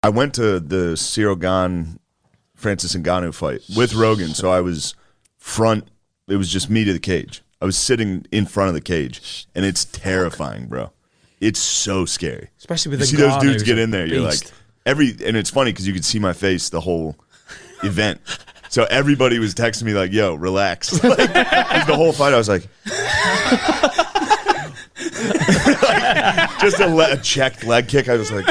I went to the Cyril Gane, Francis Ngannou fight with Rogan, so I was front. It was just me to the cage. I was sitting in front of the cage, and it's terrifying, bro. It's so scary. Especially with you see those dudes get in there, you're like, and it's funny because you could see my face the whole event. So everybody was texting me like, yo, relax. Like, the whole fight, I was like, just a checked leg kick. I was like,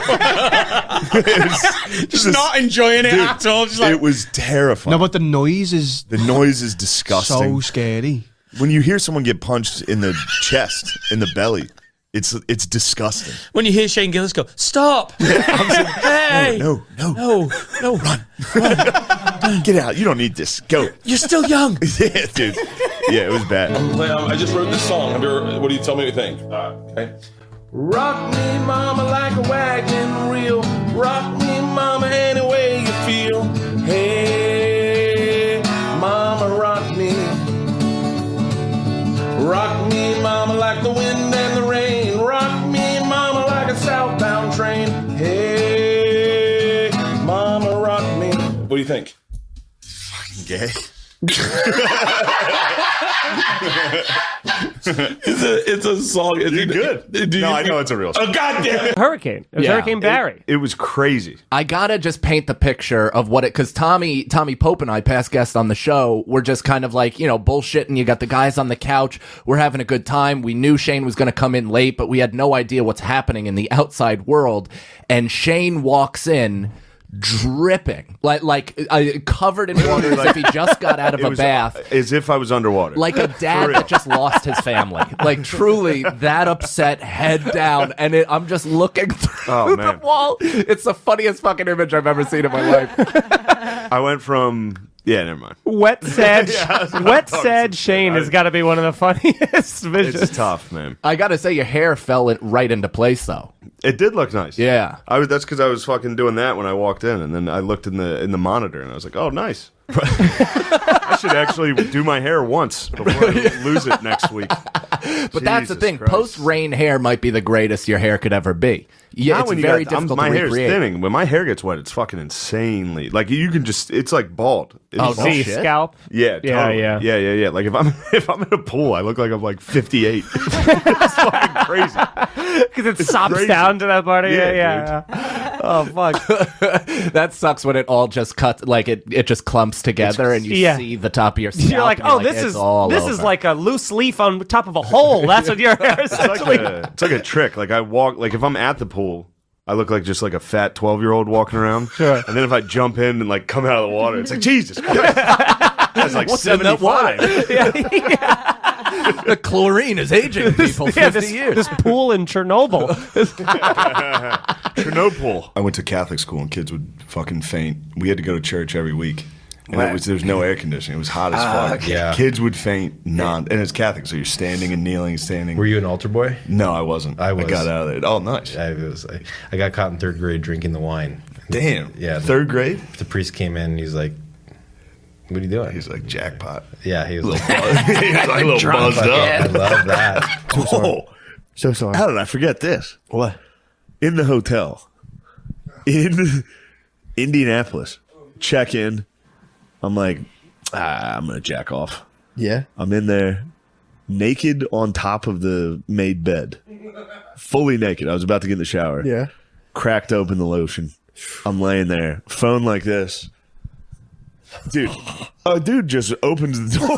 just not enjoying it at all. Just like, it was terrifying. No, but the noise is disgusting. So scary. When you hear someone get punched in the chest, in the belly, it's disgusting. When you hear Shane Gillis go, stop! Hey! No. Run. Get out. You don't need this. Go. You're still young. Yeah, dude. Yeah, it was bad. I just wrote this song. What do you tell me what you think? Okay. Rock me, mama, like a wagon reel. Rock me, mama, any way you feel. Hey, mama, rock me. Rock me, mama, like the wind and the rain. Rock me, mama, like a southbound train. Hey, mama, rock me. What do you think? Fucking gay. It's a song. You're good. I know it's a real song. Oh, God damn it. Hurricane. It was Hurricane Barry. It was crazy. I gotta just paint the picture of what it, because Tommy Pope and I, past guests on the show, we're just kind of like, bullshitting. You got the guys on the couch. We're having a good time. We knew Shane was going to come in late, but we had no idea what's happening in the outside world. And Shane walks in dripping, covered in water, as if he just got out of a bath, as if I was underwater, like a dad that just lost his family, like truly that upset, head down, and I'm just looking through the wall. It's the funniest fucking image I've ever seen in my life. I went from never mind. Wet sad Shane has got to be one of the funniest visions. It's tough, man. I gotta say, your hair fell right into place, though. It did look nice. Yeah, that's because I was fucking doing that when I walked in, and then I looked in the monitor, and I was like, "Oh, nice." I should actually do my hair once before I lose it next week. But that's the thing. Post-rain hair might be the greatest your hair could ever be. Yeah, it's very difficult to recreate. My hair's thinning. When my hair gets wet, it's fucking insanely. Like, you can just, it's like bald. See, scalp? Yeah, totally. Yeah. Like, if I'm in a pool, I look like I'm like 58. It's fucking crazy. Because it sops down to that part of yeah. Oh, fuck. That sucks when it all just cuts, like it just clumps together and you see the top of your scalp. You're like, this is like a loose leaf on top of a hole. That's what your hair is. It's like a trick. Like, I walk, like, if I'm at the pool, I look like just like a fat 12-year-old walking around. Sure. And then if I jump in and like come out of the water, it's like, Jesus Christ. That's like what's 75. in that water? The chlorine is aging people 50 years. This pool in Chernobyl. Chernobyl. I went to Catholic school and kids would fucking faint. We had to go to church every week. And there was no air conditioning. It was hot as fuck. Yeah. Kids would faint and it's Catholic, so you're standing and kneeling and standing. Were you an altar boy? No, I wasn't. I was. I got out of there. Oh, nice. I got caught in third grade drinking the wine. Damn. Yeah. Third grade? The priest came in and he's like, what are you doing? He's like, jackpot. Yeah, he was like, he was like a little buzzed up. I love that. So sorry. How did I forget this? What? In the hotel in Indianapolis, check in. I'm like, I'm going to jack off. Yeah. I'm in there, naked on top of the made bed. Fully naked. I was about to get in the shower. Yeah. Cracked open the lotion. I'm laying there. Phone like this. Dude. A dude just opens the door.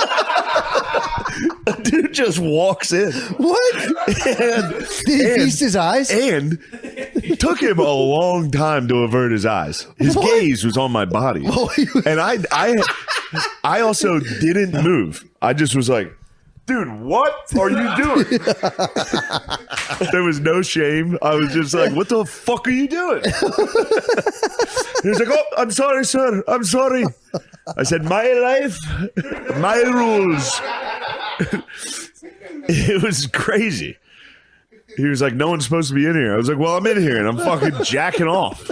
A dude just walks in. What? Did he feast his eyes? And it took him a long time to avert his eyes. His gaze was on my body. And I also didn't move. I just was like, dude, what are you doing? There was no shame. I was just like, what the fuck are you doing? He was like, oh, I'm sorry, sir. I'm sorry. I said, my life, my rules. It was crazy. He was like, no one's supposed to be in here. I was like, well, I'm in here and I'm fucking jacking off.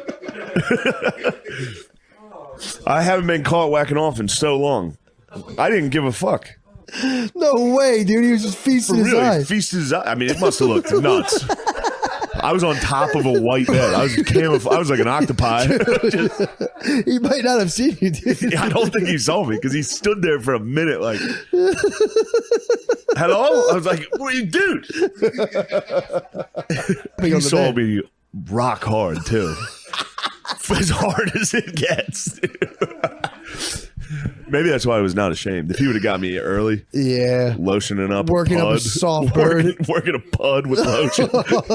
I haven't been caught whacking off in so long. I didn't give a fuck. No way, dude. He was just feasting his eyes. Feasted his eyes. I mean, it must have looked nuts. I was on top of a white bed. I was like an octopi. He might not have seen you, dude. I don't think he saw me because he stood there for a minute like, hello? I was like, what are you doing? He saw me rock hard, too. As hard as it gets. Maybe that's why I was not ashamed. If he would have got me early, lotioning up, working up a soft bird, working a pud with lotion. Fuck you!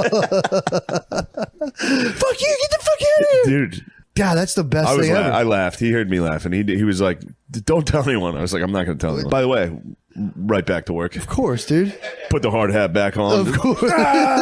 Get the fuck out of here, dude. God, that's the best thing ever. I laughed. He heard me laughing. He was like, "Don't tell anyone." I was like, "I'm not going to tell anyone." By the way, right back to work. Of course, dude. Put the hard hat back on. Of course.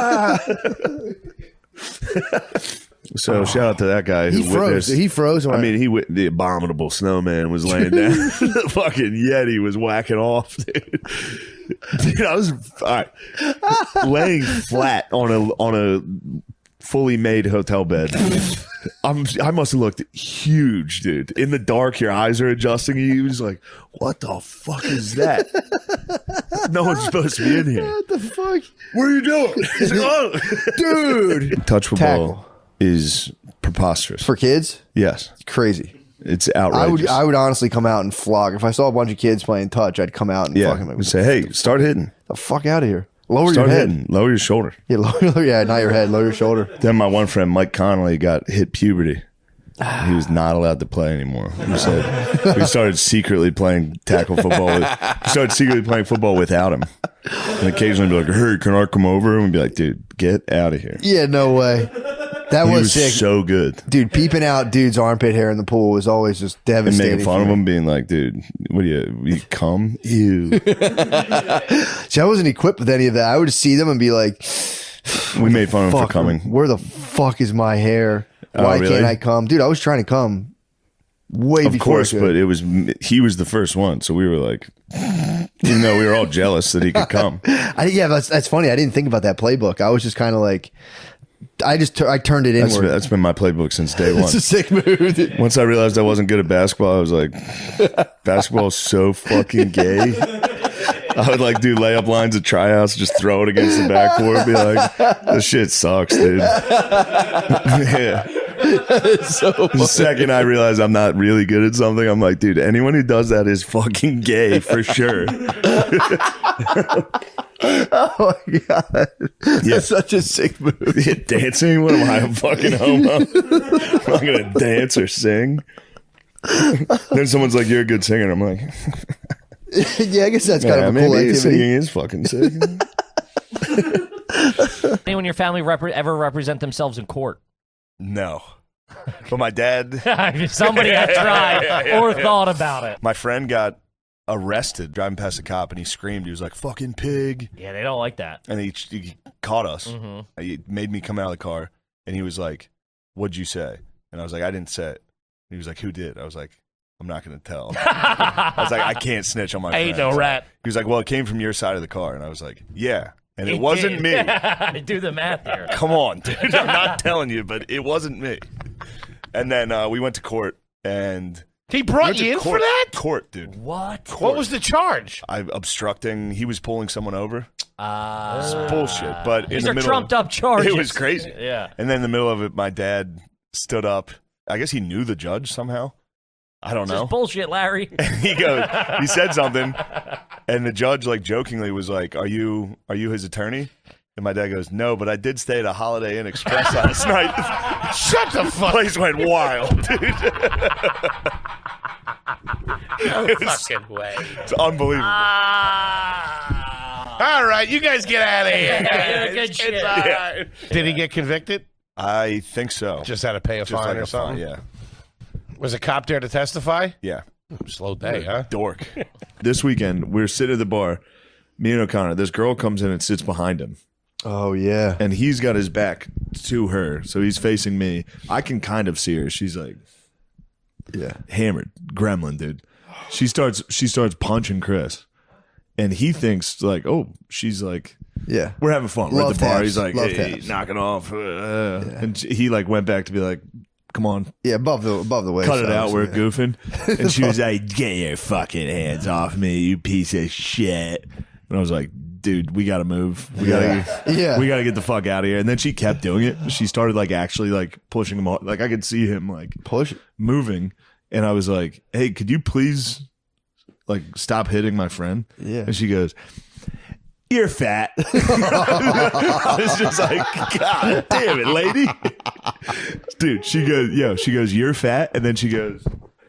So shout out to that guy who froze. He froze. I mean, the abominable snowman was laying down. The fucking Yeti was whacking off, dude. Dude, I was all right, laying flat on a fully made hotel bed. I must have looked huge, dude. In the dark, your eyes are adjusting. He was like, "What the fuck is that? No one's supposed to be in here. What the fuck? What are you doing?" He's like, "Oh, dude, touch football Tackle. is preposterous For kids? Yes, It's crazy. it's outrageous. I would honestly come out and flog. If I saw a bunch of kids playing touch, I'd come out and fucking like, say, "Hey, start hitting. the fuck out of here. Lower Start your head. hitting. Lower your shoulder." Yeah, not your head. Lower your shoulder. Then my one friend Mike Connolly hit puberty. He was not allowed to play anymore. We started secretly playing tackle football. We started secretly playing football without him. And occasionally be like, "Hey, can I come over?" And we'd be like, "Dude, get out of here." Yeah, no way. That He was was sick. so good. Dude, peeping out dude's armpit hair in the pool was always just And devastating. making fun for of me. him, being like, "Dude, what do you come? Ew." See, I wasn't equipped with any of that. I would just see them and be like, We made fun of him for coming. Where the fuck is my hair? Why really? can't I come? Dude, I was trying to come way Of before. course, but he was the first one, so we were like, even though we were all jealous that he could come. That's funny. I didn't think about that playbook. I was just kind of like, I turned it inward. That's been my playbook since day one. It's a sick move. Once I realized I wasn't good at basketball, I was like, basketball's so fucking gay. I would do layup lines at tryouts, just throw it against the backboard, be like, "This shit sucks, dude." Yeah. So The second I realize I'm not really good at something, I'm like, dude, anyone who does that is fucking gay for sure. Oh my god, that's such a sick move. Yeah, dancing? What am I, a fucking homo? I'm not gonna dance or sing. Then someone's like, "You're a good singer." I'm like, Yeah, I guess that's kind of a maybe cool activity. singing is fucking sick. Anyone in your family ever represent themselves in court? No. But my dad, Somebody had tried or thought about it. my friend got arrested driving past a cop, and he screamed. He was like, "Fucking pig." Yeah, they don't like that. And he caught us. Mm-hmm. He made me come out of the car, and he was like, "What'd you say?" And I was like, "I didn't say it." And he was like, "Who did?" I was like, "I'm not going to tell." I was like, "I can't snitch on my Ain't friends." no rat. He was like, "Well, it came from your side of the car." And I was like, "Yeah." And it wasn't me. Do the math here. Come on, dude. I'm not telling you, but it wasn't me. And then we went to court, and He brought you in for that? Court, dude. What? What was the charge? I obstructing. He was pulling someone over. It's bullshit. But These in the are middle, trumped up charges. It was crazy. Yeah. And then in the middle of it, my dad stood up. I guess he knew the judge somehow. I don't This know. is bullshit, Larry. He said something, and the judge jokingly was like, "Are you his attorney?" And my dad goes, "No, but I did stay at a Holiday Inn Express last night." Shut the fuck Place went wild, dude. No fucking way. It's unbelievable. All right, you guys get out of here. Good shit. It's all right. Did he get convicted? I think so. Just had to pay a Just fine or a something? fine, yeah. Was a cop there to testify? Yeah. Slow day, huh? Dork. This weekend, we're sitting at the bar, me and O'Connor. This girl comes in and sits behind him. Oh yeah, And he's got his back to her, so he's facing me. I can kind of see her. She's hammered, gremlin, dude. She starts punching Chris, and he thinks oh, she's yeah. we're having fun. We're at Love the bar. taps. He's like, Love "Hey, taps. knock it off," and he went back to be like, "Come on, Yeah, above the waist. cut it out. We're obviously, goofing." And she was like, "Get your fucking hands off me, you piece of shit." And I was like, dude, we got to move. We got to get the fuck out of here. And then she kept doing it. She started like actually like pushing him off. Like I could see him like moving. And I was like, hey, could you please like stop hitting my friend? Yeah. And she goes, you're fat. I was just like, God damn it, lady. Dude, she goes, you're fat. And then she goes,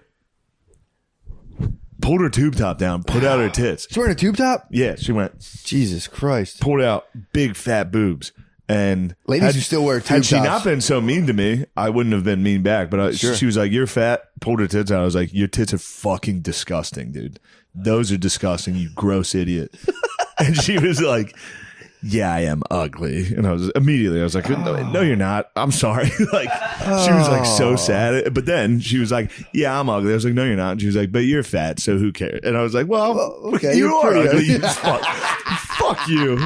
pulled her tube top down, put out her tits. She's wearing a tube top? Yeah, she went, Jesus Christ. pulled out big fat boobs. And Ladies who still wear tube had she tops. not been so mean to me, I wouldn't have been mean back. But she was like, you're fat, pulled her tits out. I was like, your tits are fucking disgusting, dude. Those are disgusting, you gross idiot. And she was like, yeah, I am ugly. And I was like, no, you're not. I'm sorry. Like, she was like so sad. But then she was like, yeah, I'm ugly. I was like, no, you're not. And she was like, but you're fat, so who cares? And I was like, well, okay, you you're are pretty ugly. ugly. Fuck you.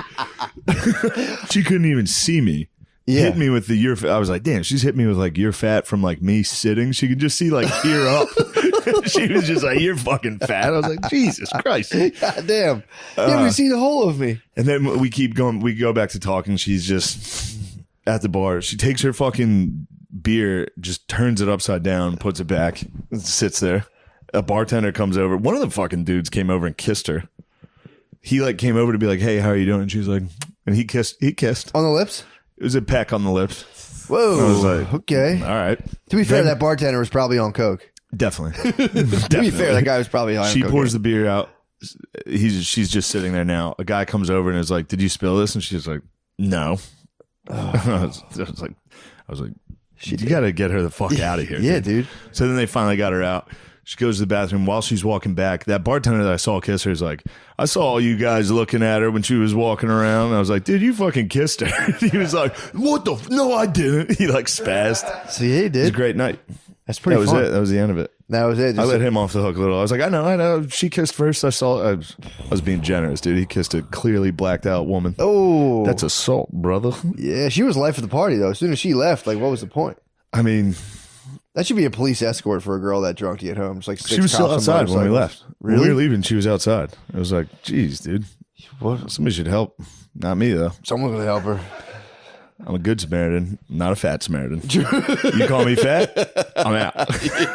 She couldn't even see me. Yeah. Hit me with the you're fat. I was like, damn, she's hit me with like you're fat from like me sitting. She could just see like ear up. She was just like, you're fucking fat. I was like, Jesus Christ. God damn. You haven't seen the whole of me. And then we keep going. We go back to talking. She's just at the bar. She takes her fucking beer, just turns it upside down, puts it back, and sits there. A bartender comes over. One of the fucking dudes came over and kissed her. He like came over to be like, hey, how are you doing? And she's like, and he kissed. On the lips? It was a peck on the lips. Whoa. I was like, okay. All right. To be fair, that bartender was probably on coke. Definitely. To be fair, that guy was probably high on She cocaine. pours the beer out. She's just sitting there now. A guy comes over and is like, did you spill this? And she's like, no. I was like, you got to get her the fuck out of here. Yeah, dude. So then they finally got her out. She goes to the bathroom. While she's walking back, that bartender that I saw kiss her is like, I saw all you guys looking at her when she was walking around. And I was like, dude, you fucking kissed her. He was like, what the? No, I didn't. He like spazzed. See, he It was a did. great night. That's pretty That was fun. it. That was the end of it. That was it. I let him off the hook a little. I was like, I know. She kissed first. I was being generous, dude. He kissed a clearly blacked out woman. Oh. That's assault, brother. Yeah, she was life of the party, though. As soon as she left, like, what was the point? I mean, That should be a police escort for a girl that drunk to get home. It's like she was still cops on outside when we motorcycles. left. Really? When we were leaving, she was outside. I was like, geez, dude. What? Somebody should help. Not me, though. Someone's going to help her. I'm a good Samaritan, not a fat Samaritan. You call me fat? I'm out.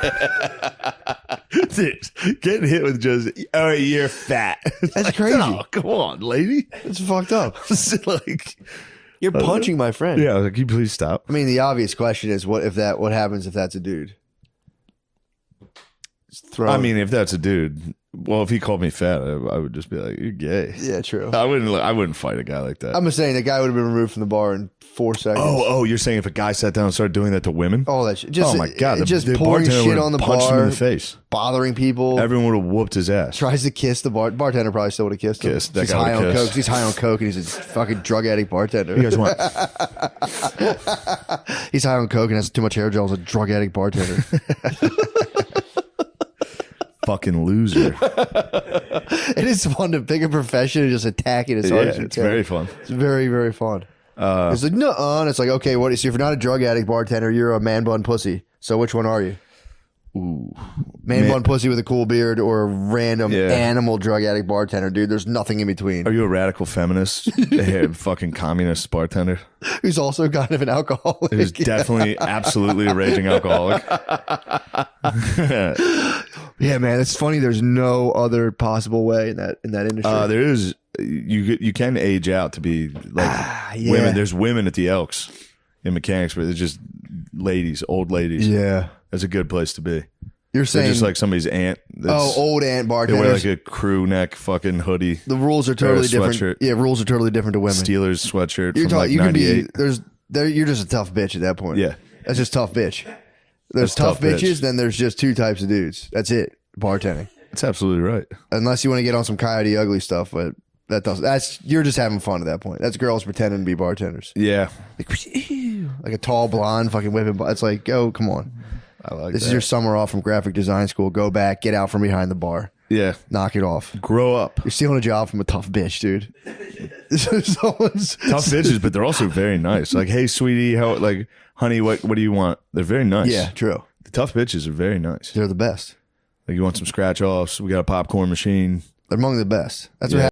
Dude, getting hit with just, oh, you're fat. That's crazy. Oh, come on, lady. It's fucked up. It's like, You're punching my friend. yeah, I was like, can you please stop? I mean, the obvious question is, what happens if that's a dude? I mean, if that's a dude, well, if he called me fat, I would just be like, you're gay. yeah, true. I wouldn't fight a guy like that. I'm just saying the guy would have been removed from the bar in 4 seconds. Oh, you're saying if a guy sat down and started doing that to women? All that shit. Just, oh my God. just the pouring bartender shit would've on the punched him bar, in the face. bothering people. Everyone would have whooped his ass. Tries to kiss the bartender. Probably still would have kissed him. Kissed. That He's guy high on would've kissed. coke. He's high on coke, and he's a fucking drug addict bartender. You guys want? He's high on coke and has too much hair gel as a drug addict bartender. Fucking loser. It is fun to pick a profession and just attack it as hard Yeah, as you it's can. very fun. It's very, very fun. It's like, no, and it's like, okay, what? So if you're not a drug addict bartender, you're a man bun pussy. So which one are you? Ooh. Man bun pussy with a cool beard or a random Yeah. animal drug addict bartender, dude. There's nothing in between. Are you a radical feminist? A fucking communist bartender? Who's also kind of an alcoholic. Who's definitely, absolutely a raging alcoholic. Yeah, man, it's funny. There's no other possible way in that industry. There is, you can age out to be like yeah. women. There's women at the Elks in Mechanicsburg. There's just ladies, old ladies. yeah, That's a good place to be. you're They're saying just like somebody's aunt. that's- old aunt They bartenders. wear like a crew neck fucking hoodie, the rules are totally different. sweatshirt. Yeah, rules are totally different to women. Steelers sweatshirt You're from talking. like You can be. 98. You're just a tough bitch at that point. Yeah. that's just tough bitch. There's That's tough tough bitch. bitches. Then there's just two types of dudes. That's it. Bartending. That's absolutely right. Unless you want to get on some Coyote Ugly stuff, but that doesn't. That's you're just having fun at that point. That's girls pretending to be bartenders. Yeah. Like a tall blonde fucking whipping. It's like, oh, come on. I like This that. is your summer off from graphic design school. Go back, get out from behind the bar, Yeah. knock it off. Grow up. You're stealing a job from a tough bitch, dude. Someone's Tough bitches, but they're also very nice. Like, hey, sweetie, like, honey, what do you want? They're very nice. Yeah, true. The tough bitches are very nice. They're the best. Like, you want some scratch offs? We got a popcorn machine. They're among the best. That's what Yeah.